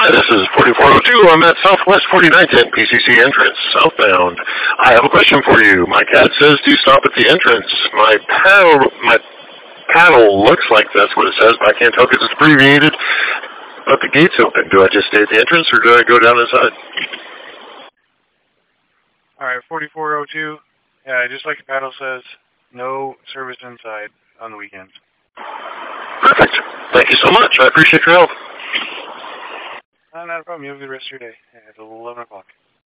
Hi, this is 4402. I'm at Southwest 4910 PCC entrance, southbound. I have a question for you. My cat says to stop at the entrance. My paddle looks like that's what it says, but I can't tell because it's abbreviated. But the gate's open. Do I just stay at the entrance or do I go down inside? All right, 4402. Yeah, just like the paddle says, no service inside on the weekends. Perfect. Thank you so much. I appreciate your help. Not a problem. You have a good rest of your day. It's 11 o'clock.